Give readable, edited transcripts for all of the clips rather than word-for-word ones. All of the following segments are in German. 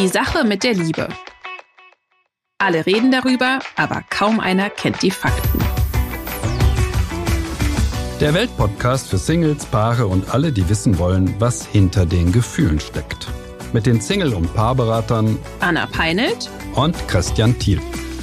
Die Sache mit der Liebe. Alle reden darüber, aber kaum einer kennt die Fakten. Der Weltpodcast für Singles, Paare und alle, die wissen wollen, was hinter den Gefühlen steckt. Mit den Single- und Paarberatern Anna Peinelt und Christian Thiel.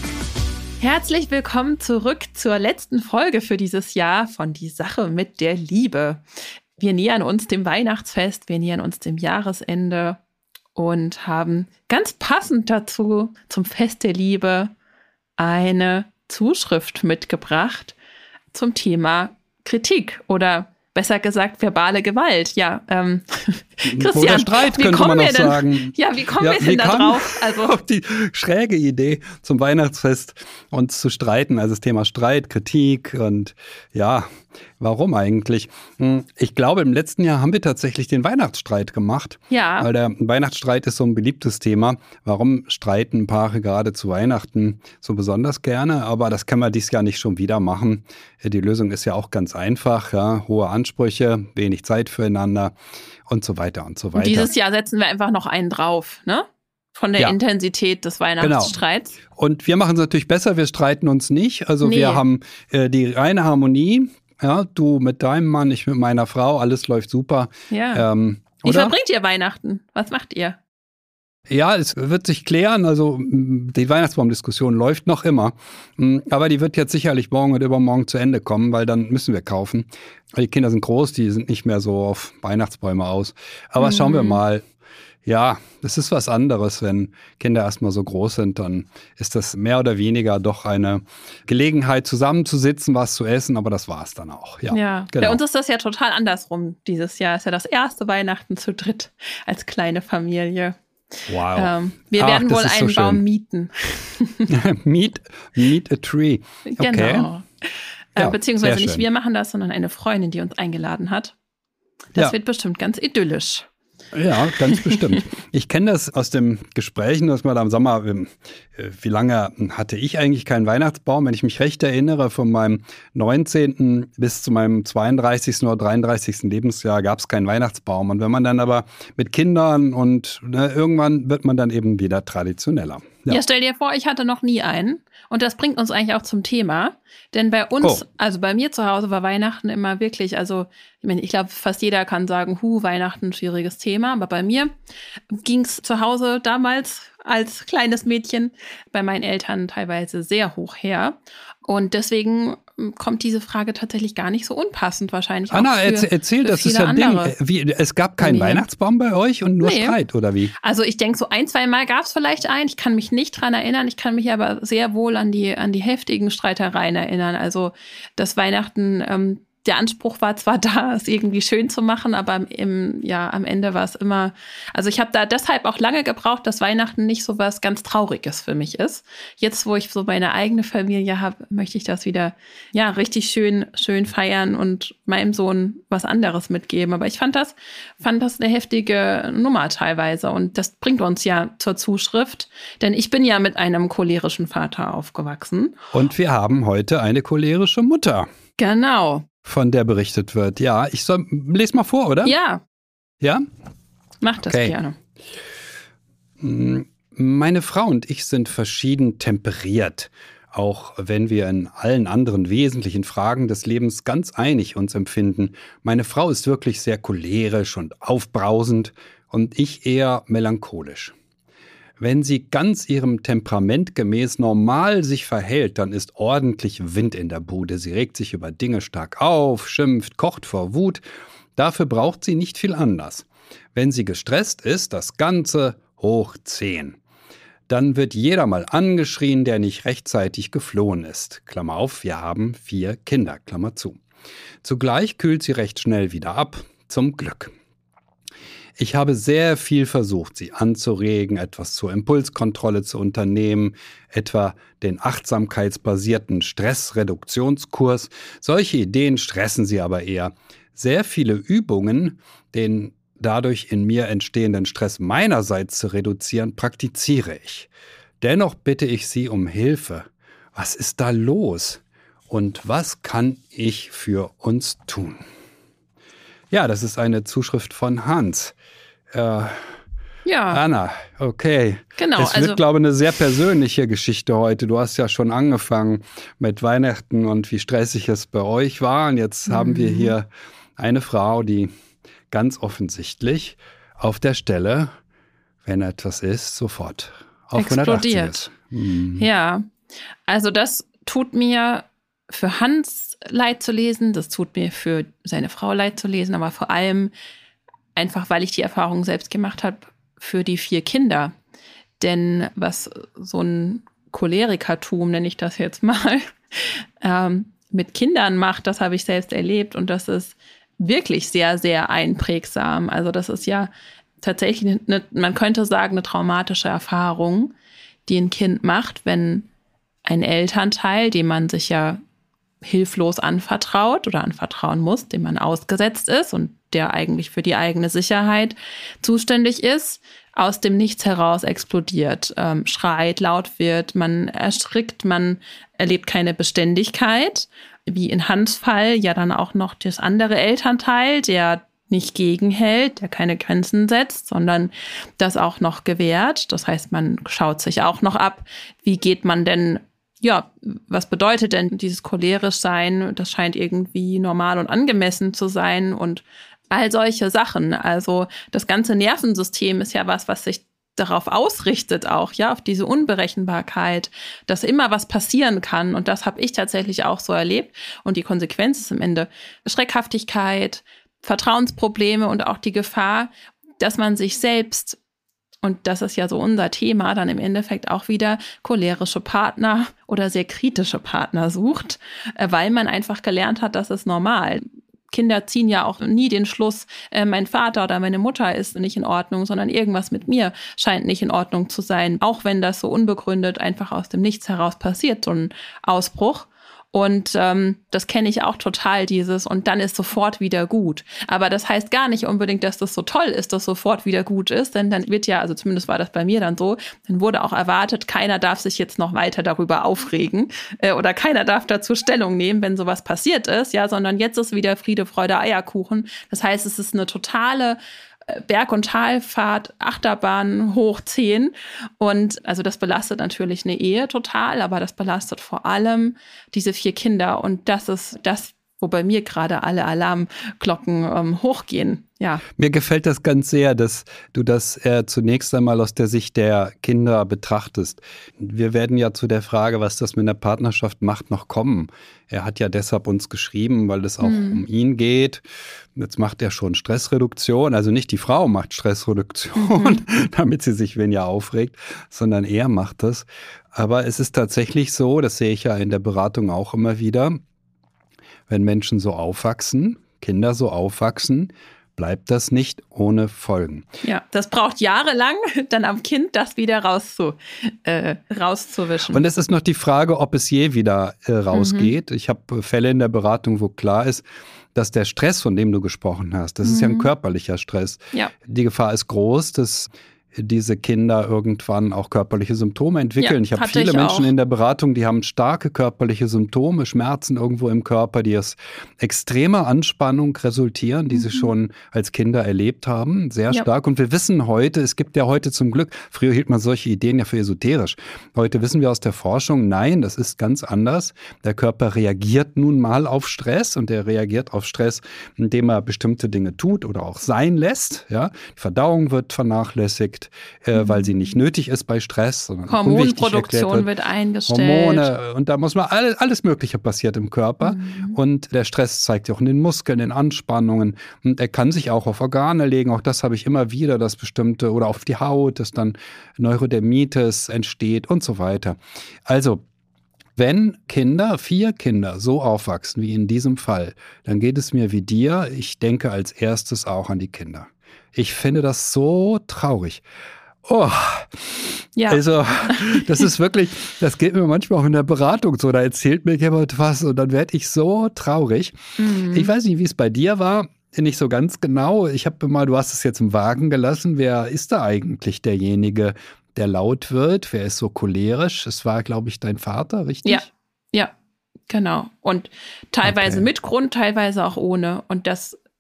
Herzlich willkommen zurück zur letzten Folge für dieses Jahr von Die Sache mit der Liebe. Wir nähern uns dem Weihnachtsfest, wir nähern uns dem Jahresende und haben ganz passend dazu zum Fest der Liebe eine Zuschrift mitgebracht zum Thema Kritik oder besser gesagt verbale Gewalt. Ja, Christian, oder Streit könnte man noch sagen. Ja, wie kommen wir denn da drauf? Also auf die schräge Idee, zum Weihnachtsfest uns zu streiten. Also das Thema Streit, Kritik und ja, warum eigentlich? Ich glaube, im letzten Jahr haben wir tatsächlich den Weihnachtsstreit gemacht. Ja. Weil der Weihnachtsstreit ist so ein beliebtes Thema. Warum streiten Paare gerade zu Weihnachten so besonders gerne? Aber das können wir dieses Jahr nicht schon wieder machen. Die Lösung ist ja auch ganz einfach. Ja? Hohe Ansprüche, wenig Zeit füreinander und so weiter und so weiter. Und dieses Jahr setzen wir einfach noch einen drauf, ne? Von der Intensität des Weihnachtsstreits. Genau. Und wir machen es natürlich besser, wir streiten uns nicht. Also wir haben die reine Harmonie. Ja, du mit deinem Mann, ich mit meiner Frau, alles läuft super. Ja. Wie verbringt ihr Weihnachten? Was macht ihr? Ja, es wird sich klären. Also die Weihnachtsbaumdiskussion läuft noch immer. Aber die wird jetzt sicherlich morgen oder übermorgen zu Ende kommen, weil dann müssen wir kaufen. Die Kinder sind groß, die sind nicht mehr so auf Weihnachtsbäume aus. Aber schauen wir mal. Ja, das ist was anderes, wenn Kinder erstmal so groß sind, dann ist das mehr oder weniger doch eine Gelegenheit, zusammenzusitzen, was zu essen, aber das war es dann auch. Ja, genau. Bei uns ist das ja total andersrum dieses Jahr. Ist ja das erste Weihnachten zu dritt als kleine Familie. Wow. Wir werden wohl einen Baum mieten. meet a tree. Okay. Genau. Ja, beziehungsweise nicht wir machen das, sondern eine Freundin, die uns eingeladen hat. Das wird bestimmt ganz idyllisch. Ja, ganz bestimmt. Ich kenne das aus den Gesprächen, dass man da im Sommer, wie lange hatte ich eigentlich keinen Weihnachtsbaum? Wenn ich mich recht erinnere, von meinem 19. bis zu meinem 32. oder 33. Lebensjahr gab es keinen Weihnachtsbaum. Und wenn man dann aber mit Kindern und irgendwann wird man dann eben wieder traditioneller. Ja, stell dir vor, ich hatte noch nie einen. Und das bringt uns eigentlich auch zum Thema. Denn bei uns, also bei mir zu Hause war Weihnachten immer wirklich, also ich glaube, fast jeder kann sagen, Weihnachten, schwieriges Thema. Aber bei mir ging es zu Hause damals als kleines Mädchen bei meinen Eltern teilweise sehr hoch her. Und deswegen kommt diese Frage tatsächlich gar nicht so unpassend wahrscheinlich. Anna, erzähl, das ist ja ein Ding. Es gab keinen Weihnachtsbaum bei euch und nur Streit, oder wie? Also ich denke, so 1-2 Mal gab es vielleicht einen. Ich kann mich nicht dran erinnern. Ich kann mich aber sehr wohl an die heftigen Streitereien erinnern. Also das Weihnachten, der Anspruch war zwar da, es irgendwie schön zu machen, aber am Ende war es immer, also ich habe da deshalb auch lange gebraucht, dass Weihnachten nicht so was ganz Trauriges für mich ist. Jetzt, wo ich so meine eigene Familie habe, möchte ich das wieder, richtig schön feiern und meinem Sohn was anderes mitgeben. Aber ich fand das eine heftige Nummer teilweise und das bringt uns ja zur Zuschrift, denn ich bin ja mit einem cholerischen Vater aufgewachsen. Und wir haben heute eine cholerische Mutter. Genau. Von der berichtet wird. Ja, lese mal vor, oder? Ja. Ja? Mach das gerne. Meine Frau und ich sind verschieden temperiert, auch wenn wir in allen anderen wesentlichen Fragen des Lebens ganz einig uns empfinden. Meine Frau ist wirklich sehr cholerisch und aufbrausend und ich eher melancholisch. Wenn sie ganz ihrem Temperament gemäß normal sich verhält, dann ist ordentlich Wind in der Bude. Sie regt sich über Dinge stark auf, schimpft, kocht vor Wut. Dafür braucht sie nicht viel Anlass. Wenn sie gestresst ist, das Ganze hoch 10. Dann wird jeder mal angeschrien, der nicht rechtzeitig geflohen ist. Klammer auf, wir haben 4 Kinder, Klammer zu. Zugleich kühlt sie recht schnell wieder ab, zum Glück. Ich habe sehr viel versucht, sie anzuregen, etwas zur Impulskontrolle zu unternehmen, etwa den achtsamkeitsbasierten Stressreduktionskurs. Solche Ideen stressen sie aber eher. Sehr viele Übungen, den dadurch in mir entstehenden Stress meinerseits zu reduzieren, praktiziere ich. Dennoch bitte ich sie um Hilfe. Was ist da los? Und was kann ich für uns tun? Ja, das ist eine Zuschrift von Hans. Ja. Anna, okay. Genau. Es wird, glaube ich, eine sehr persönliche Geschichte heute. Du hast ja schon angefangen mit Weihnachten und wie stressig es bei euch war. Und jetzt haben wir hier eine Frau, die ganz offensichtlich auf der Stelle, wenn etwas ist, sofort auf 180 ist. Ja, also das tut mir für Hans leid zu lesen, das tut mir für seine Frau leid zu lesen, aber vor allem einfach, weil ich die Erfahrung selbst gemacht habe, für die 4 Kinder. Denn was so ein Cholerikertum, nenne ich das jetzt mal, mit Kindern macht, das habe ich selbst erlebt und das ist wirklich sehr, sehr einprägsam. Also das ist ja tatsächlich, man könnte sagen, eine traumatische Erfahrung, die ein Kind macht, wenn ein Elternteil, dem man sich ja hilflos anvertraut oder anvertrauen muss, dem man ausgesetzt ist und der eigentlich für die eigene Sicherheit zuständig ist, aus dem Nichts heraus explodiert, schreit, laut wird, man erschrickt, man erlebt keine Beständigkeit, wie in Hans Fall ja dann auch noch das andere Elternteil, der nicht gegenhält, der keine Grenzen setzt, sondern das auch noch gewährt. Das heißt, man schaut sich auch noch ab, wie geht man denn, ja, was bedeutet denn dieses cholerisch sein? Das scheint irgendwie normal und angemessen zu sein und all solche Sachen. Also das ganze Nervensystem ist ja was sich darauf ausrichtet auch, ja, auf diese Unberechenbarkeit, dass immer was passieren kann. Und das habe ich tatsächlich auch so erlebt. Und die Konsequenz ist am Ende Schreckhaftigkeit, Vertrauensprobleme und auch die Gefahr, dass man sich selbst, und das ist ja so unser Thema, dann im Endeffekt auch wieder cholerische Partner oder sehr kritische Partner sucht, weil man einfach gelernt hat, das ist normal. Kinder ziehen ja auch nie den Schluss, mein Vater oder meine Mutter ist nicht in Ordnung, sondern irgendwas mit mir scheint nicht in Ordnung zu sein. Auch wenn das so unbegründet einfach aus dem Nichts heraus passiert, so ein Ausbruch. Und das kenne ich auch total, dieses und dann ist sofort wieder gut. Aber das heißt gar nicht unbedingt, dass das so toll ist, dass sofort wieder gut ist, denn dann wird ja, also zumindest war das bei mir dann so, dann wurde auch erwartet, keiner darf sich jetzt noch weiter darüber aufregen oder keiner darf dazu Stellung nehmen, wenn sowas passiert ist, ja, sondern jetzt ist wieder Friede, Freude, Eierkuchen. Das heißt, es ist eine totale Berg- und Talfahrt, Achterbahn hoch 10. Und also das belastet natürlich eine Ehe total, aber das belastet vor allem diese 4 Kinder. Und das ist das, wo bei mir gerade alle Alarmglocken hochgehen. Ja. Mir gefällt das ganz sehr, dass du das zunächst einmal aus der Sicht der Kinder betrachtest. Wir werden ja zu der Frage, was das mit der Partnerschaft macht, noch kommen. Er hat ja deshalb uns geschrieben, weil es auch um ihn geht. Jetzt macht er schon Stressreduktion, also nicht die Frau macht Stressreduktion, damit sie sich weniger aufregt, sondern er macht das. Aber es ist tatsächlich so, das sehe ich ja in der Beratung auch immer wieder, wenn Menschen so aufwachsen, Kinder so aufwachsen, bleibt das nicht ohne Folgen. Ja, das braucht jahrelang, dann am Kind das wieder rauszuwischen. Und es ist noch die Frage, ob es je wieder rausgeht. Ich habe Fälle in der Beratung, wo klar ist, dass der Stress, von dem du gesprochen hast, das ist ja ein körperlicher Stress. Ja. Die Gefahr ist groß, dass diese Kinder irgendwann auch körperliche Symptome entwickeln. Ich habe viele Menschen in der Beratung, die haben starke körperliche Symptome, Schmerzen irgendwo im Körper, die aus extremer Anspannung resultieren, die sie schon als Kinder erlebt haben, sehr stark. Und wir wissen heute, es gibt ja heute zum Glück, früher hielt man solche Ideen ja für esoterisch. Heute wissen wir aus der Forschung, nein, das ist ganz anders. Der Körper reagiert nun mal auf Stress und er reagiert auf Stress, indem er bestimmte Dinge tut oder auch sein lässt. Ja? Die Verdauung wird vernachlässigt, weil sie nicht nötig ist bei Stress. Sondern Hormonproduktion wird eingestellt. Hormone, und da muss man alles Mögliche passiert im Körper. Und der Stress zeigt sich auch in den Muskeln, in Anspannungen. Und er kann sich auch auf Organe legen. Auch das habe ich immer wieder, dass bestimmte, oder auf die Haut, dass dann Neurodermitis entsteht und so weiter. Also, wenn 4 Kinder so aufwachsen wie in diesem Fall, dann geht es mir wie dir. Ich denke als erstes auch an die Kinder. Ich finde das so traurig. Oh, ja. Also das ist wirklich, das geht mir manchmal auch in der Beratung so, da erzählt mir jemand was und dann werde ich so traurig. Ich weiß nicht, wie es bei dir war, nicht so ganz genau. Du hast es jetzt im Wagen gelassen, wer ist da eigentlich derjenige, der laut wird? Wer ist so cholerisch? Es war, glaube ich, dein Vater, richtig? Ja, genau. Und teilweise mit Grund, teilweise auch ohne. Und das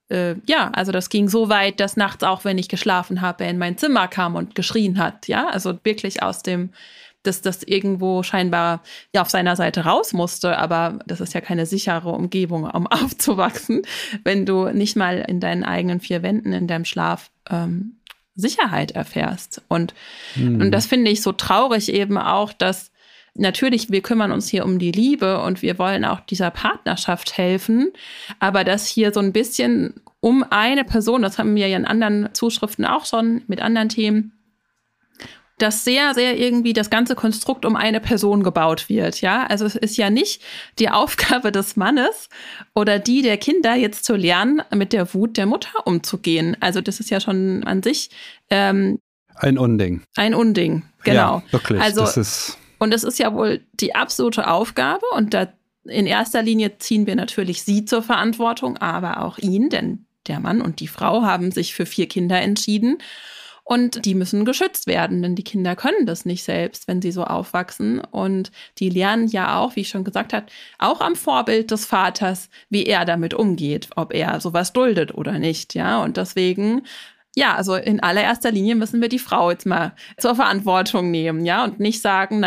also das ging so weit, dass nachts auch, wenn ich geschlafen habe, er in mein Zimmer kam und geschrien hat. Ja, also wirklich aus dem, dass das irgendwo scheinbar ja auf seiner Seite raus musste. Aber das ist ja keine sichere Umgebung, um aufzuwachsen, wenn du nicht mal in deinen eigenen vier Wänden in deinem Schlaf Sicherheit erfährst. Und das finde ich so traurig eben auch, dass natürlich, wir kümmern uns hier um die Liebe und wir wollen auch dieser Partnerschaft helfen, aber dass hier so ein bisschen um eine Person, das haben wir ja in anderen Zuschriften auch schon mit anderen Themen, dass sehr, sehr irgendwie das ganze Konstrukt um eine Person gebaut wird, ja. Also es ist ja nicht die Aufgabe des Mannes oder die der Kinder, jetzt zu lernen, mit der Wut der Mutter umzugehen. Also das ist ja schon an sich ein Unding. Ein Unding, genau. Ja, wirklich. Also und es ist ja wohl die absolute Aufgabe und da in erster Linie ziehen wir natürlich sie zur Verantwortung, aber auch ihn, denn der Mann und die Frau haben sich für 4 Kinder entschieden und die müssen geschützt werden, denn die Kinder können das nicht selbst, wenn sie so aufwachsen und die lernen ja auch, wie ich schon gesagt habe, auch am Vorbild des Vaters, wie er damit umgeht, ob er sowas duldet oder nicht, ja, und deswegen ja, also in allererster Linie müssen wir die Frau jetzt mal zur Verantwortung nehmen, ja, und nicht sagen,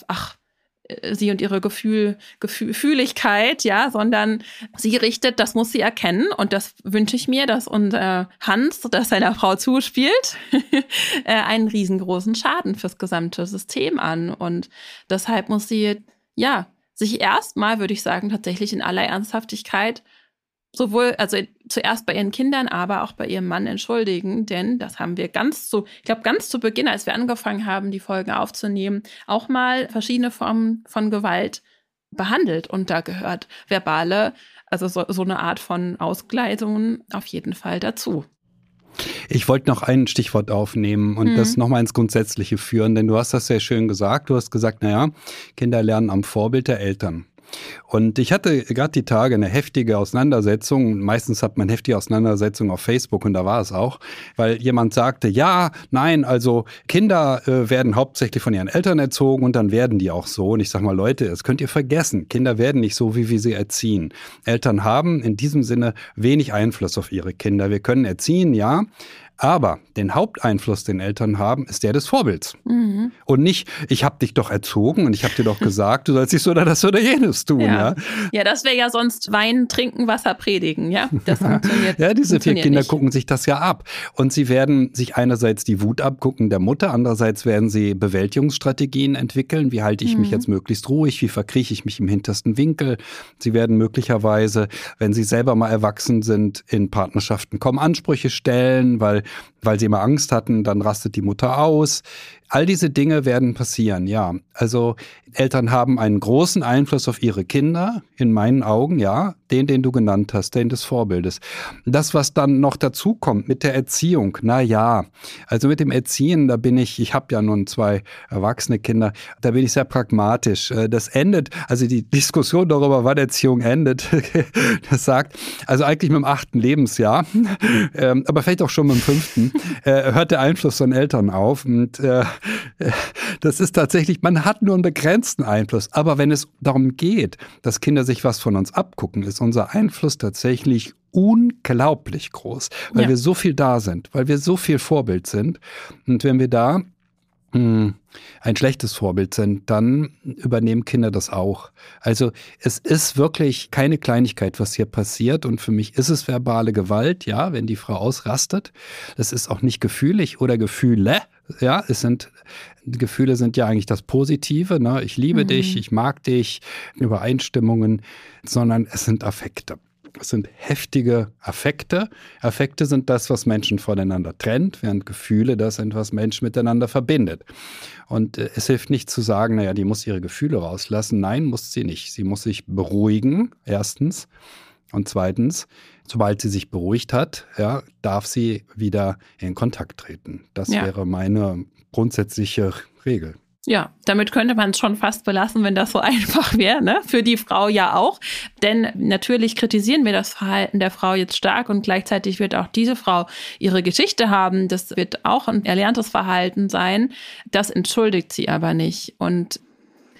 sie und ihre Gefühligkeit, ja, sondern sie richtet, das muss sie erkennen und das wünsche ich mir, dass unser Hans, das seiner Frau zuspielt, einen riesengroßen Schaden fürs gesamte System an und deshalb muss sie, ja, sich erstmal, würde ich sagen, tatsächlich in aller Ernsthaftigkeit sowohl, also zuerst bei ihren Kindern, aber auch bei ihrem Mann entschuldigen, denn das haben wir ganz zu Beginn, als wir angefangen haben, die Folgen aufzunehmen, auch mal verschiedene Formen von Gewalt behandelt und da gehört verbale, also so eine Art von Ausgleitungen auf jeden Fall dazu. Ich wollte noch ein Stichwort aufnehmen und das nochmal ins Grundsätzliche führen, denn du hast das sehr schön gesagt. Du hast gesagt, Kinder lernen am Vorbild der Eltern. Und ich hatte gerade die Tage eine heftige Auseinandersetzung. Meistens hat man heftige Auseinandersetzungen auf Facebook und da war es auch, weil jemand sagte, also Kinder werden hauptsächlich von ihren Eltern erzogen und dann werden die auch so. Und ich sage mal, Leute, das könnt ihr vergessen. Kinder werden nicht so, wie wir sie erziehen. Eltern haben in diesem Sinne wenig Einfluss auf ihre Kinder. Wir können erziehen, ja. Aber den Haupteinfluss, den Eltern haben, ist der des Vorbilds. Mhm. Und nicht, ich habe dich doch erzogen und ich habe dir doch gesagt, du sollst dies oder das oder jenes tun. Ja, das wäre ja sonst Wein, Trinken, Wasser predigen. Ja, das funktioniert. Ja, diese 4 Kinder nicht. Gucken sich das ja ab. Und sie werden sich einerseits die Wut abgucken der Mutter, andererseits werden sie Bewältigungsstrategien entwickeln. Wie halte ich mich jetzt möglichst ruhig? Wie verkrieche ich mich im hintersten Winkel? Sie werden möglicherweise, wenn sie selber mal erwachsen sind, in Partnerschaften Ansprüche stellen, weil sie immer Angst hatten, dann rastet die Mutter aus. All diese Dinge werden passieren, ja. Also Eltern haben einen großen Einfluss auf ihre Kinder, in meinen Augen, ja, den du genannt hast, den des Vorbildes. Das, was dann noch dazu kommt mit der Erziehung, also mit dem Erziehen, ich habe ja nun 2 erwachsene Kinder, da bin ich sehr pragmatisch. Das endet, also die Diskussion darüber, wann Erziehung endet, das sagt, also eigentlich mit dem 8. Lebensjahr, aber vielleicht auch schon mit dem 5. Hört der Einfluss von Eltern auf und das ist tatsächlich, man hat nur einen begrenzten Einfluss. Aber wenn es darum geht, dass Kinder sich was von uns abgucken, ist unser Einfluss tatsächlich unglaublich groß, weil wir so viel da sind, weil wir so viel Vorbild sind. Und wenn wir da ein schlechtes Vorbild sind, dann übernehmen Kinder das auch. Also es ist wirklich keine Kleinigkeit, was hier passiert und für mich ist es verbale Gewalt, ja, wenn die Frau ausrastet. Es ist auch nicht gefühlig oder Gefühle, ja, Gefühle sind ja eigentlich das Positive, ne? Ich liebe dich, ich mag dich, Übereinstimmungen, sondern es sind Affekte. Es sind heftige Affekte. Affekte sind das, was Menschen voneinander trennt, während Gefühle das sind, was Menschen miteinander verbindet. Und es hilft nicht zu sagen, die muss ihre Gefühle rauslassen. Nein, muss sie nicht. Sie muss sich beruhigen, erstens. Und zweitens, sobald sie sich beruhigt hat, darf sie wieder in Kontakt treten. Das wäre meine grundsätzliche Regel. Ja, damit könnte man es schon fast belassen, wenn das so einfach wäre, ne? Für die Frau ja auch. Denn natürlich kritisieren wir das Verhalten der Frau jetzt stark und gleichzeitig wird auch diese Frau ihre Geschichte haben. Das wird auch ein erlerntes Verhalten sein. Das entschuldigt sie aber nicht. Und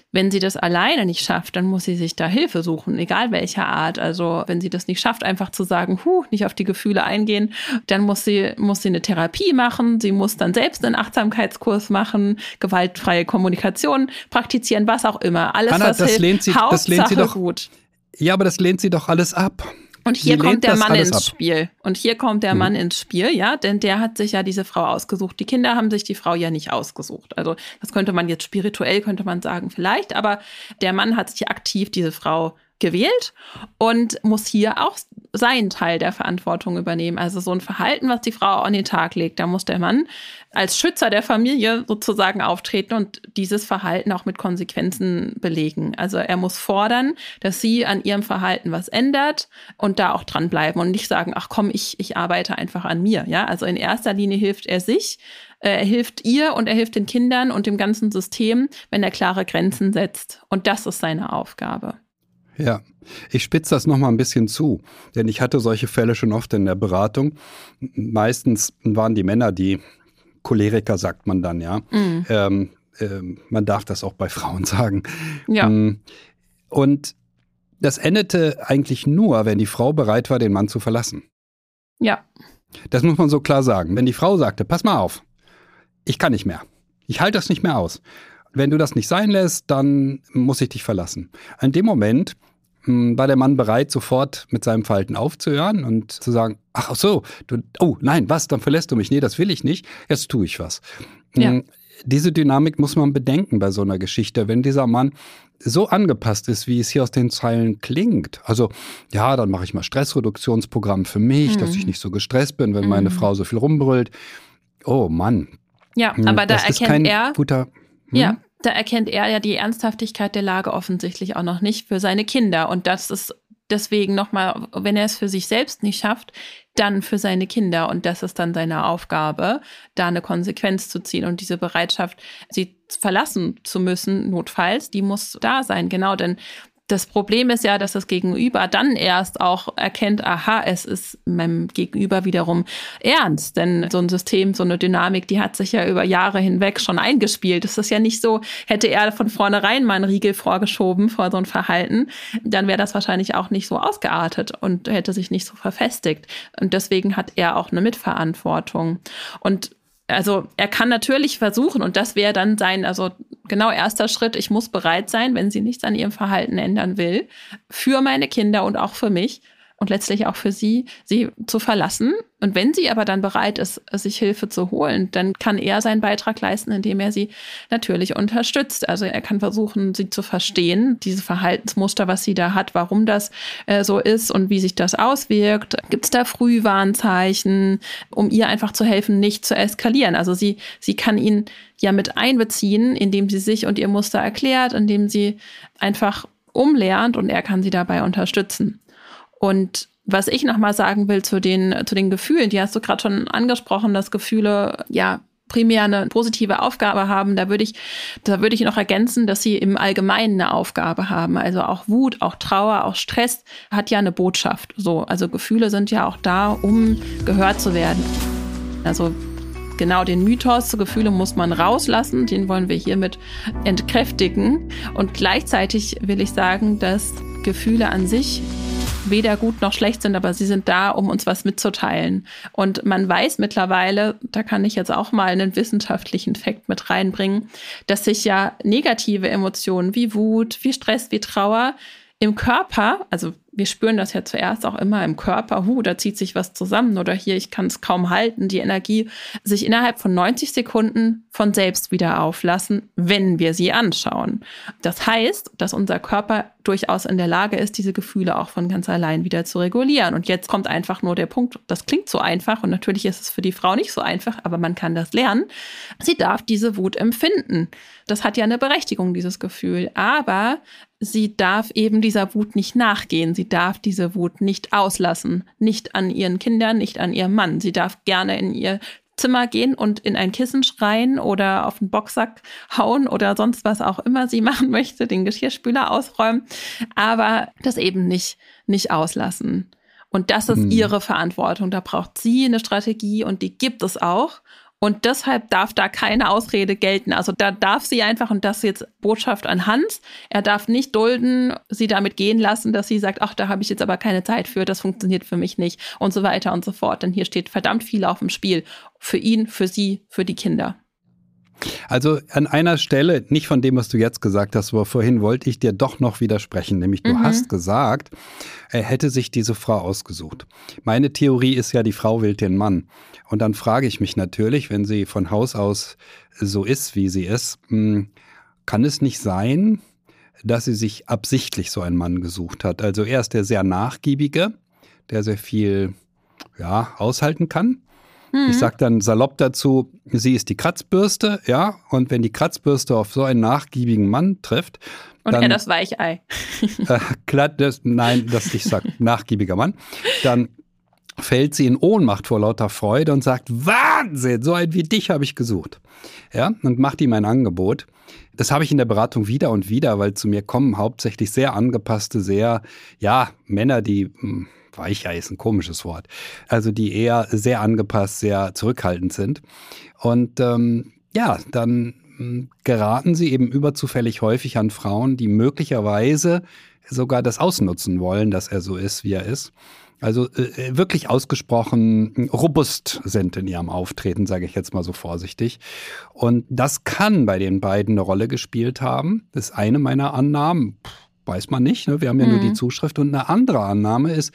Wenn sie das alleine nicht schafft, dann muss sie sich da Hilfe suchen, egal welcher Art. Also wenn sie das nicht schafft, einfach zu sagen, nicht auf die Gefühle eingehen, dann muss sie eine Therapie machen. Sie muss dann selbst einen Achtsamkeitskurs machen, gewaltfreie Kommunikation praktizieren, was auch immer. Alles, Anna, was hilft, das lehnt sie doch gut. Ja, aber das lehnt sie doch alles ab. Und hier kommt der Mann ins Spiel. Und hier kommt der Mann ins Spiel, ja, denn der hat sich ja diese Frau ausgesucht. Die Kinder haben sich die Frau ja nicht ausgesucht. Also das könnte man jetzt spirituell, könnte man sagen, vielleicht. Aber der Mann hat sich aktiv diese Frau gewählt und muss hier auch seinen Teil der Verantwortung übernehmen. Also so ein Verhalten, was die Frau an den Tag legt, da muss der Mann als Schützer der Familie sozusagen auftreten und dieses Verhalten auch mit Konsequenzen belegen. Also er muss fordern, dass sie an ihrem Verhalten was ändert und da auch dranbleiben und nicht sagen, ach komm, ich arbeite einfach an mir. Ja, also in erster Linie hilft er sich, er hilft ihr und er hilft den Kindern und dem ganzen System, wenn er klare Grenzen setzt. Und das ist seine Aufgabe. Ja, ich spitze das nochmal ein bisschen zu, denn ich hatte solche Fälle schon oft in der Beratung. Meistens waren die Männer die Choleriker, sagt man dann, ja. Man darf das auch bei Frauen sagen. Ja. Und das endete eigentlich nur, wenn die Frau bereit war, den Mann zu verlassen. Ja. Das muss man so klar sagen. Wenn die Frau sagte, pass mal auf, ich kann nicht mehr. Ich halte das nicht mehr aus. Wenn du das nicht sein lässt, dann muss ich dich verlassen. In dem Moment war der Mann bereit, sofort mit seinem Verhalten aufzuhören und zu sagen, ach so, nein, was, dann verlässt du mich. Nee, das will ich nicht, jetzt tue ich was. Ja. Diese Dynamik muss man bedenken bei so einer Geschichte. Wenn dieser Mann so angepasst ist, wie es hier aus den Zeilen klingt, also ja, dann mache ich mal Stressreduktionsprogramm für mich, dass ich nicht so gestresst bin, wenn meine Frau so viel rumbrüllt. Oh Mann. Ja, aber da erkennt er... Ja, da erkennt er ja die Ernsthaftigkeit der Lage offensichtlich auch noch nicht für seine Kinder. Und das ist deswegen nochmal, wenn er es für sich selbst nicht schafft, dann für seine Kinder. Und das ist dann seine Aufgabe, da eine Konsequenz zu ziehen. Und diese Bereitschaft, sie verlassen zu müssen, notfalls, die muss da sein. Genau, denn das Problem ist ja, dass das Gegenüber dann erst auch erkennt, aha, es ist meinem Gegenüber wiederum ernst. Denn so ein System, so eine Dynamik, die hat sich ja über Jahre hinweg schon eingespielt. Es ist ja nicht so, hätte er von vornherein mal einen Riegel vorgeschoben vor so ein Verhalten, dann wäre das wahrscheinlich auch nicht so ausgeartet und hätte sich nicht so verfestigt. Und deswegen hat er auch eine Mitverantwortung. Und also er kann natürlich versuchen, und das wäre dann sein, also genau erster Schritt, ich muss bereit sein, wenn sie nichts an ihrem Verhalten ändern will, für meine Kinder und auch für mich und letztlich auch für sie zu verlassen. Und wenn sie aber dann bereit ist, sich Hilfe zu holen, dann kann er seinen Beitrag leisten, indem er sie natürlich unterstützt. Also er kann versuchen, sie zu verstehen, diese Verhaltensmuster, was sie da hat, warum das so ist und wie sich das auswirkt. Gibt es da Frühwarnzeichen, um ihr einfach zu helfen, nicht zu eskalieren? Also sie kann ihn ja mit einbeziehen, indem sie sich und ihr Muster erklärt, indem sie einfach umlernt und er kann sie dabei unterstützen. Und was ich nochmal sagen will zu den Gefühlen, die hast du gerade schon angesprochen, dass Gefühle ja primär eine positive Aufgabe haben. Da würde ich noch ergänzen, dass sie im Allgemeinen eine Aufgabe haben. Also auch Wut, auch Trauer, auch Stress hat ja eine Botschaft. So, also Gefühle sind ja auch da, um gehört zu werden. Also genau, den Mythos, Gefühle muss man rauslassen, den wollen wir hiermit entkräftigen. Und gleichzeitig will ich sagen, dass Gefühle an sich weder gut noch schlecht sind, aber sie sind da, um uns was mitzuteilen. Und man weiß mittlerweile, da kann ich jetzt auch mal einen wissenschaftlichen Fakt mit reinbringen, dass sich ja negative Emotionen wie Wut, wie Stress, wie Trauer im Körper, also wir spüren das ja zuerst auch immer im Körper, da zieht sich was zusammen oder hier, ich kann es kaum halten, die Energie sich innerhalb von 90 Sekunden von selbst wieder auflassen, wenn wir sie anschauen. Das heißt, dass unser Körper durchaus in der Lage ist, diese Gefühle auch von ganz allein wieder zu regulieren. Und jetzt kommt einfach nur der Punkt, das klingt so einfach und natürlich ist es für die Frau nicht so einfach, aber man kann das lernen. Sie darf diese Wut empfinden. Das hat ja eine Berechtigung, dieses Gefühl, aber sie darf eben dieser Wut nicht nachgehen. Sie darf diese Wut nicht auslassen. Nicht an ihren Kindern, nicht an ihrem Mann. Sie darf gerne in ihr Zimmer gehen und in ein Kissen schreien oder auf den Boxsack hauen oder sonst was auch immer sie machen möchte, den Geschirrspüler ausräumen, aber das eben nicht auslassen. Und das ist ihre Verantwortung. Da braucht sie eine Strategie und die gibt es auch. Und deshalb darf da keine Ausrede gelten. Also da darf sie einfach, und das ist jetzt Botschaft an Hans, er darf nicht dulden, sie damit gehen lassen, dass sie sagt, ach, da habe ich jetzt aber keine Zeit für, das funktioniert für mich nicht und so weiter und so fort. Denn hier steht verdammt viel auf dem Spiel. Für ihn, für sie, für die Kinder. Also an einer Stelle, nicht von dem, was du jetzt gesagt hast, aber vorhin wollte ich dir doch noch widersprechen. Nämlich du hast gesagt, er hätte sich diese Frau ausgesucht. Meine Theorie ist ja, die Frau wählt den Mann. Und dann frage ich mich natürlich, wenn sie von Haus aus so ist, wie sie ist, kann es nicht sein, dass sie sich absichtlich so einen Mann gesucht hat? Also er ist der sehr Nachgiebige, der sehr viel aushalten kann. Ich sag dann salopp dazu, sie ist die Kratzbürste, ja, und wenn die Kratzbürste auf so einen nachgiebigen Mann trifft, und dann, er das Weichei. Ich sag nachgiebiger Mann, dann fällt sie in Ohnmacht vor lauter Freude und sagt, Wahnsinn, so einen wie dich habe ich gesucht. Ja, und macht ihm ein Angebot. Das habe ich in der Beratung wieder und wieder, weil zu mir kommen hauptsächlich sehr angepasste, Männer, die Weichei ist ein komisches Wort. Also die eher sehr angepasst, sehr zurückhaltend sind. Und dann geraten sie eben überzufällig häufig an Frauen, die möglicherweise sogar das ausnutzen wollen, dass er so ist, wie er ist. Also wirklich ausgesprochen robust sind in ihrem Auftreten, sage ich jetzt mal so vorsichtig. Und das kann bei den beiden eine Rolle gespielt haben. Das ist eine meiner Annahmen. Weiß man nicht, ne? Wir haben ja nur die Zuschrift. Und eine andere Annahme ist,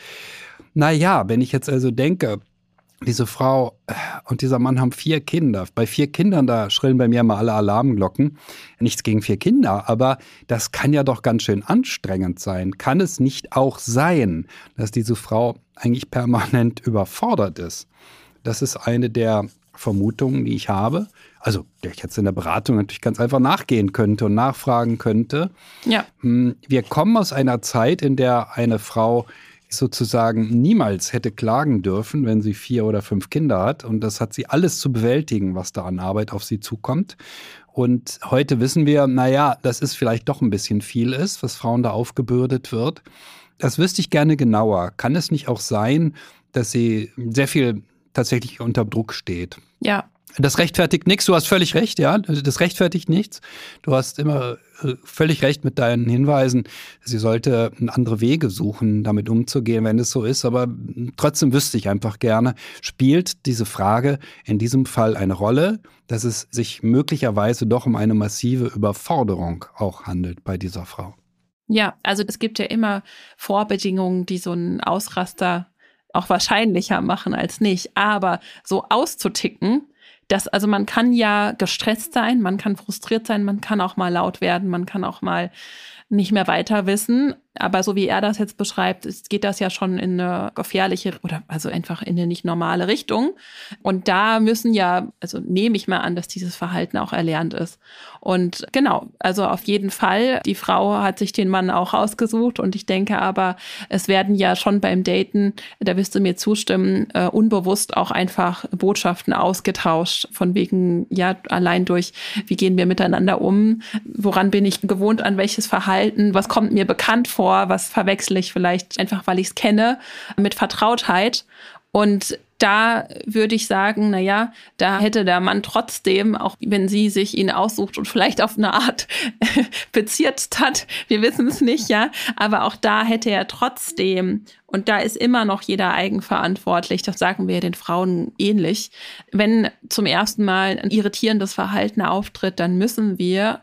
wenn ich jetzt also denke, diese Frau und dieser Mann haben 4 Kinder. Bei 4 Kindern, da schrillen bei mir mal alle Alarmglocken. Nichts gegen 4 Kinder, aber das kann ja doch ganz schön anstrengend sein. Kann es nicht auch sein, dass diese Frau eigentlich permanent überfordert ist? Das ist eine der Vermutungen, die ich habe. Also, der ich jetzt in der Beratung natürlich ganz einfach nachgehen könnte und nachfragen könnte. Ja. Wir kommen aus einer Zeit, in der eine Frau sozusagen niemals hätte klagen dürfen, wenn sie 4 oder 5 Kinder hat. Und das hat sie alles zu bewältigen, was da an Arbeit auf sie zukommt. Und heute wissen wir, das ist vielleicht doch ein bisschen viel ist, was Frauen da aufgebürdet wird. Das wüsste ich gerne genauer. Kann es nicht auch sein, dass sie sehr viel tatsächlich unter Druck steht? Ja. Das rechtfertigt nichts, du hast völlig recht, ja, das rechtfertigt nichts. Du hast immer völlig recht mit deinen Hinweisen, sie sollte andere Wege suchen, damit umzugehen, wenn es so ist. Aber trotzdem wüsste ich einfach gerne, spielt diese Frage in diesem Fall eine Rolle, dass es sich möglicherweise doch um eine massive Überforderung auch handelt bei dieser Frau? Ja, also es gibt ja immer Vorbedingungen, die so einen Ausraster auch wahrscheinlicher machen als nicht. Aber so auszuticken, also man kann ja gestresst sein, man kann frustriert sein, man kann auch mal laut werden, man kann auch mal nicht mehr weiter wissen. Aber so wie er das jetzt beschreibt, geht das ja schon in eine gefährliche oder also einfach in eine nicht normale Richtung. Und da nehme ich mal an, dass dieses Verhalten auch erlernt ist. Und genau, also auf jeden Fall, die Frau hat sich den Mann auch ausgesucht. Und ich denke aber, es werden ja schon beim Daten, da wirst du mir zustimmen, unbewusst auch einfach Botschaften ausgetauscht. Von wegen, allein durch, wie gehen wir miteinander um? Woran bin ich gewohnt, an welches Verhalten? Was kommt mir bekannt vor? Was verwechsle ich vielleicht einfach, weil ich es kenne, mit Vertrautheit. Und da würde ich sagen, da hätte der Mann trotzdem, auch wenn sie sich ihn aussucht und vielleicht auf eine Art bezirzt hat, wir wissen es nicht, aber auch da hätte er trotzdem, und da ist immer noch jeder eigenverantwortlich, das sagen wir den Frauen ähnlich, wenn zum ersten Mal ein irritierendes Verhalten auftritt, dann müssen wir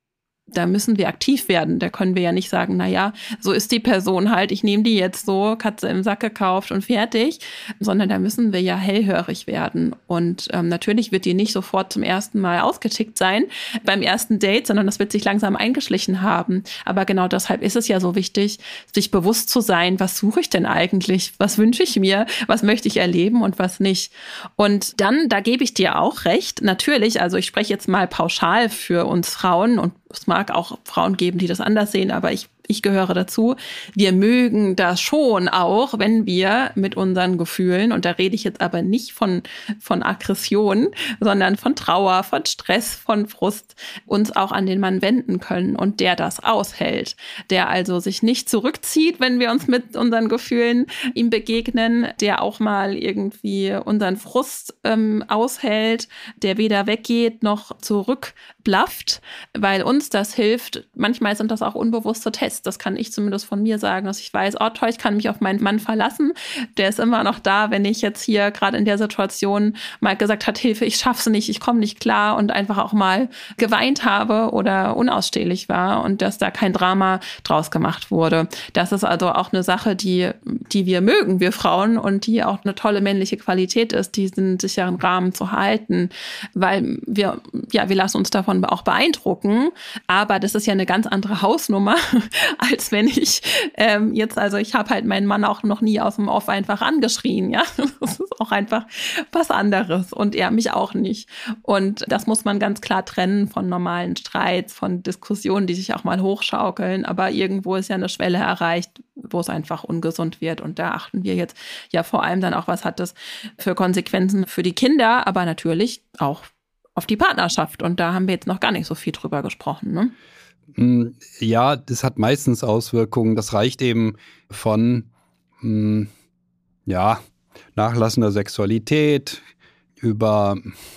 aktiv werden. Da können wir ja nicht sagen, so ist die Person halt, ich nehme die jetzt so, Katze im Sack gekauft und fertig, sondern da müssen wir ja hellhörig werden. Und natürlich wird die nicht sofort zum ersten Mal ausgetickt sein beim ersten Date, sondern das wird sich langsam eingeschlichen haben. Aber genau deshalb ist es ja so wichtig, sich bewusst zu sein, was suche ich denn eigentlich? Was wünsche ich mir? Was möchte ich erleben und was nicht? Und dann, da gebe ich dir auch recht, natürlich, also ich spreche jetzt mal pauschal für uns Frauen und es mag auch Frauen geben, die das anders sehen, aber ich ich gehöre dazu, wir mögen das schon auch, wenn wir mit unseren Gefühlen, und da rede ich jetzt aber nicht von Aggression, sondern von Trauer, von Stress, von Frust, uns auch an den Mann wenden können und der das aushält, der also sich nicht zurückzieht, wenn wir uns mit unseren Gefühlen ihm begegnen, der auch mal irgendwie unseren Frust aushält, der weder weggeht noch zurückblafft, weil uns das hilft. Manchmal sind das auch unbewusste Tests. Das kann ich zumindest von mir sagen, dass ich weiß, oh toll, ich kann mich auf meinen Mann verlassen. Der ist immer noch da, wenn ich jetzt hier gerade in der Situation mal gesagt hat, Hilfe, ich schaff's nicht, ich komme nicht klar und einfach auch mal geweint habe oder unausstehlich war und dass da kein Drama draus gemacht wurde. Das ist also auch eine Sache, die wir mögen, wir Frauen, und die auch eine tolle männliche Qualität ist, diesen sicheren Rahmen zu halten, weil wir lassen uns davon auch beeindrucken, aber das ist ja eine ganz andere Hausnummer, als wenn ich ich habe halt meinen Mann auch noch nie aus dem Off einfach angeschrien, ja, das ist auch einfach was anderes und er mich auch nicht, und das muss man ganz klar trennen von normalen Streits, von Diskussionen, die sich auch mal hochschaukeln, aber irgendwo ist ja eine Schwelle erreicht, wo es einfach ungesund wird, und da achten wir jetzt ja vor allem dann auch, was hat das für Konsequenzen für die Kinder, aber natürlich auch auf die Partnerschaft. Und da haben wir jetzt noch gar nicht so viel drüber gesprochen, ne? Ja, das hat meistens Auswirkungen. Das reicht eben von nachlassender Sexualität über,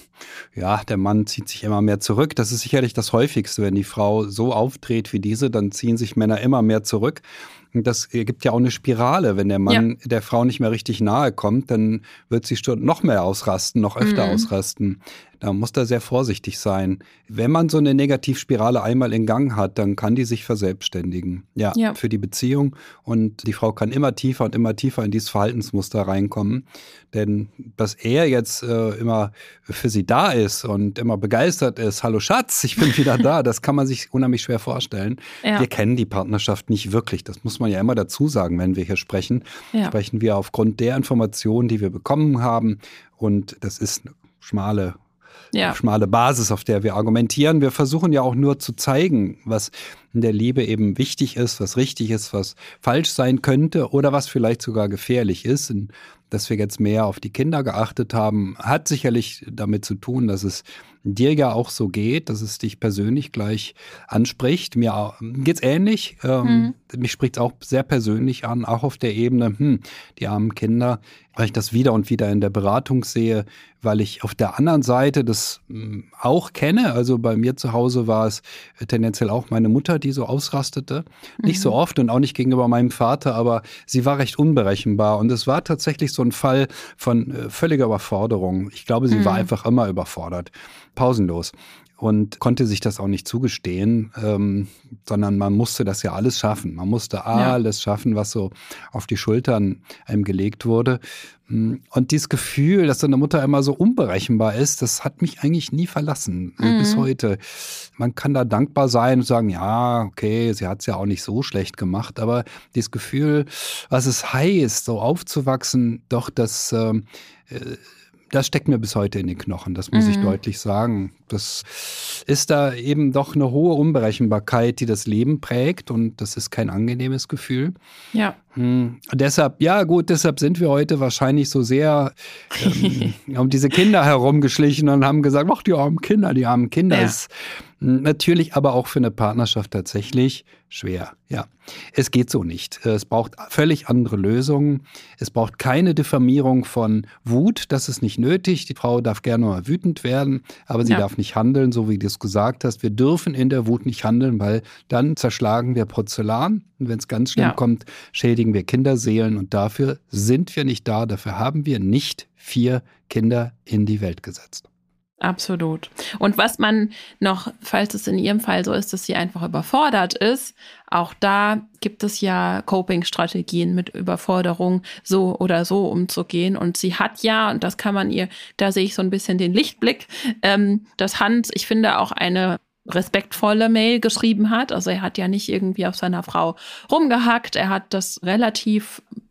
der Mann zieht sich immer mehr zurück. Das ist sicherlich das Häufigste. Wenn die Frau so auftritt wie diese, dann ziehen sich Männer immer mehr zurück. Und das gibt ja auch eine Spirale. Wenn der Mann der Frau nicht mehr richtig nahe kommt, dann wird sie noch mehr ausrasten, noch öfter ausrasten. Da muss da sehr vorsichtig sein. Wenn man so eine Negativspirale einmal in Gang hat, dann kann die sich verselbstständigen. Ja, für die Beziehung. Und die Frau kann immer tiefer in dieses Verhaltensmuster reinkommen. Denn dass er jetzt immer für sie da ist und immer begeistert ist, hallo Schatz, ich bin wieder da, das kann man sich unheimlich schwer vorstellen. Ja. Wir kennen die Partnerschaft nicht wirklich. Das muss man ja immer dazu sagen, wenn wir hier sprechen. Ja. Sprechen wir aufgrund der Informationen, die wir bekommen haben. Und das ist eine schmale Basis, auf der wir argumentieren. Wir versuchen ja auch nur zu zeigen, was in der Liebe eben wichtig ist, was richtig ist, was falsch sein könnte oder was vielleicht sogar gefährlich ist. Und dass wir jetzt mehr auf die Kinder geachtet haben, hat sicherlich damit zu tun, dass es dir ja auch so geht, dass es dich persönlich gleich anspricht. Mir geht's ähnlich. Mich spricht es auch sehr persönlich an, auch auf der Ebene, die armen Kinder, weil ich das wieder und wieder in der Beratung sehe, weil ich auf der anderen Seite das auch kenne. Also bei mir zu Hause war es tendenziell auch meine Mutter, die so ausrastete. Nicht so oft und auch nicht gegenüber meinem Vater, aber sie war recht unberechenbar. Und es war tatsächlich so ein Fall von völliger Überforderung. Ich glaube, sie war einfach immer überfordert, pausenlos. Und konnte sich das auch nicht zugestehen, sondern man musste das ja alles schaffen. Man musste alles schaffen, was so auf die Schultern einem gelegt wurde. Und dieses Gefühl, dass deine Mutter immer so unberechenbar ist, das hat mich eigentlich nie verlassen, bis heute. Man kann da dankbar sein und sagen, ja, okay, sie hat es ja auch nicht so schlecht gemacht, aber dieses Gefühl, was es heißt, so aufzuwachsen, doch, das steckt mir bis heute in den Knochen, das muss ich deutlich sagen. Das ist da eben doch eine hohe Unberechenbarkeit, die das Leben prägt, und das ist kein angenehmes Gefühl. Ja. Deshalb sind wir heute wahrscheinlich so sehr um diese Kinder herumgeschlichen und haben gesagt, ach, die armen Kinder. Ja. Ist natürlich aber auch für eine Partnerschaft tatsächlich schwer. Ja, es geht so nicht. Es braucht völlig andere Lösungen. Es braucht keine Diffamierung von Wut. Das ist nicht nötig. Die Frau darf gerne mal wütend werden, aber sie darf nicht handeln, so wie du es gesagt hast. Wir dürfen in der Wut nicht handeln, weil dann zerschlagen wir Porzellan. Und wenn es ganz schlimm kommt, schädigen wir Kinderseelen. Und dafür sind wir nicht da. Dafür haben wir nicht 4 Kinder in die Welt gesetzt. Absolut. Und was man noch, falls es in ihrem Fall so ist, dass sie einfach überfordert ist, auch da gibt es ja Coping-Strategien mit Überforderung, so oder so umzugehen. Und sie hat ja, und das kann man ihr, da sehe ich so ein bisschen den Lichtblick, dass Hans, ich finde, auch eine respektvolle Mail geschrieben hat. Also er hat ja nicht irgendwie auf seiner Frau rumgehackt. Er hat das relativ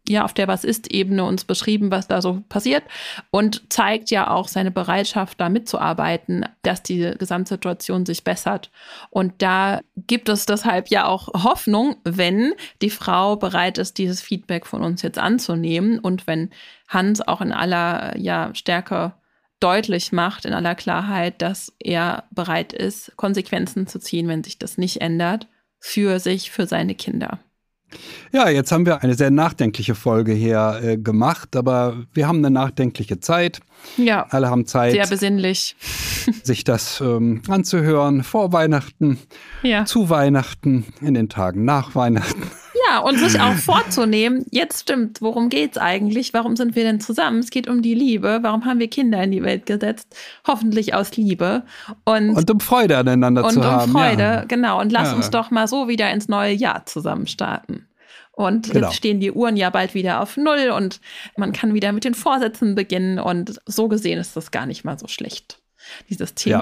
auf der Was-ist-Ebene uns beschrieben, was da so passiert und zeigt ja auch seine Bereitschaft, da mitzuarbeiten, dass die Gesamtsituation sich bessert. Und da gibt es deshalb ja auch Hoffnung, wenn die Frau bereit ist, dieses Feedback von uns jetzt anzunehmen und wenn Hans auch in aller Stärke deutlich macht, in aller Klarheit, dass er bereit ist, Konsequenzen zu ziehen, wenn sich das nicht ändert, für sich, für seine Kinder. Ja, jetzt haben wir eine sehr nachdenkliche Folge hier gemacht, aber wir haben eine nachdenkliche Zeit. Ja, alle haben Zeit. Sehr besinnlich. Sich das anzuhören vor Weihnachten, zu Weihnachten, in den Tagen nach Weihnachten. Ja, und sich auch vorzunehmen, jetzt stimmt, worum geht's eigentlich? Warum sind wir denn zusammen? Es geht um die Liebe. Warum haben wir Kinder in die Welt gesetzt? Hoffentlich aus Liebe. Und um Freude aneinander zu haben. Und um Freude, genau. Und lass uns doch mal so wieder ins neue Jahr zusammen starten. Und jetzt stehen die Uhren ja bald wieder auf 0 und man kann wieder mit den Vorsätzen beginnen. Und so gesehen ist das gar nicht mal so schlecht, dieses Thema.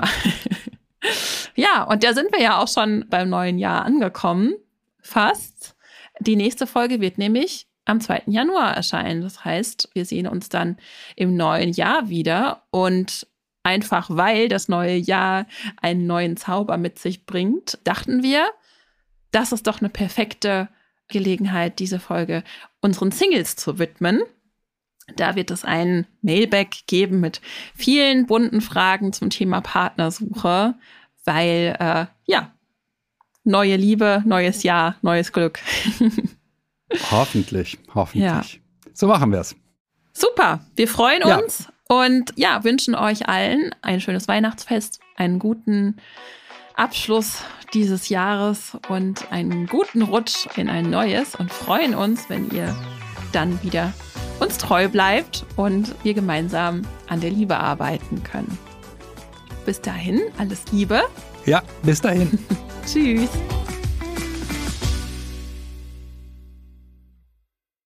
Ja, und da sind wir ja auch schon beim neuen Jahr angekommen. Fast. Die nächste Folge wird nämlich am 2. Januar erscheinen. Das heißt, wir sehen uns dann im neuen Jahr wieder. Und einfach weil das neue Jahr einen neuen Zauber mit sich bringt, dachten wir, das ist doch eine perfekte Gelegenheit, diese Folge unseren Singles zu widmen. Da wird es einen Mailback geben mit vielen bunten Fragen zum Thema Partnersuche, weil, neue Liebe, neues Jahr, neues Glück. Hoffentlich. Ja. So machen wir es. Super, wir freuen uns und wünschen euch allen ein schönes Weihnachtsfest, einen guten Abschluss dieses Jahres und einen guten Rutsch in ein neues und freuen uns, wenn ihr dann wieder uns treu bleibt und wir gemeinsam an der Liebe arbeiten können. Bis dahin, alles Liebe. Ja, bis dahin. Tschüss.